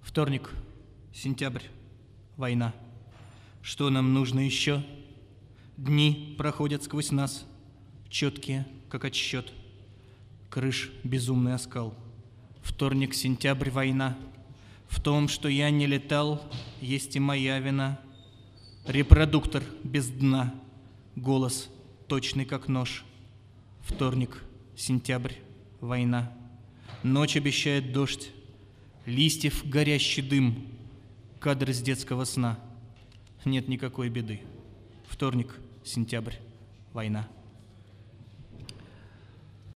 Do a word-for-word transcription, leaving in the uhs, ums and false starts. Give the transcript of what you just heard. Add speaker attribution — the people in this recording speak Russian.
Speaker 1: Вторник, сентябрь, война. Что нам нужно еще? Дни проходят сквозь нас, четкие, как отсчет. Крыш безумный оскал. Вторник, сентябрь, война. В том, что я не летал, есть и моя вина. Репродуктор без дна, голос точный, как нож. Вторник, сентябрь, война. Ночь обещает дождь, листьев горящий дым, кадр из детского сна. Нет никакой беды. Вторник, сентябрь, война.